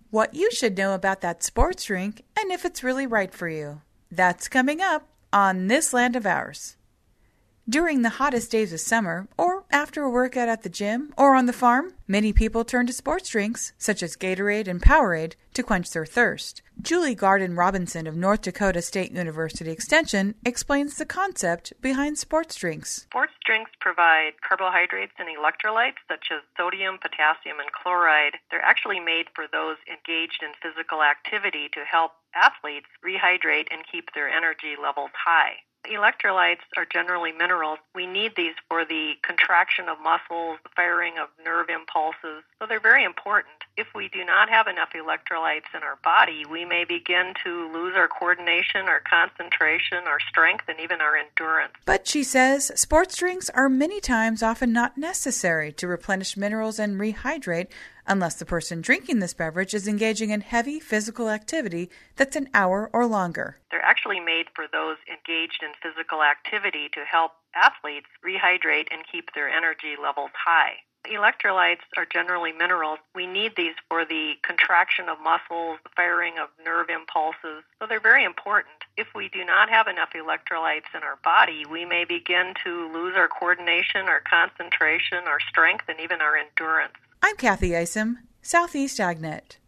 What you should know about that sports drink and if it's really right for you. That's coming up on This Land of Ours. During the hottest days of summer, or after a workout at the gym or on the farm, many people turn to sports drinks, such as Gatorade and Powerade, to quench their thirst. Julie Garden Robinson of North Dakota State University Extension explains the concept behind sports drinks. Sports drinks provide carbohydrates and electrolytes such as sodium, potassium, and chloride. They're actually made for those engaged in physical activity to help athletes rehydrate and keep their energy levels high. Electrolytes are generally minerals. We need these for the contraction of muscles, the firing of nerve impulses, so they're very important. If we do not have enough electrolytes in our body, we may begin to lose our coordination, our concentration, our strength, and even our endurance. But she says sports drinks are many times often not necessary to replenish minerals and rehydrate unless the person drinking this beverage is engaging in heavy physical activity that's an hour or longer. They're actually made for those engaged in physical activity to help athletes rehydrate and keep their energy levels high. Electrolytes are generally minerals. We need these for the contraction of muscles, the firing of nerve impulses, so they're very important. If we do not have enough electrolytes in our body, we may begin to lose our coordination, our concentration, our strength, and even our endurance. I'm Kathy Isom, Southeast AgNet.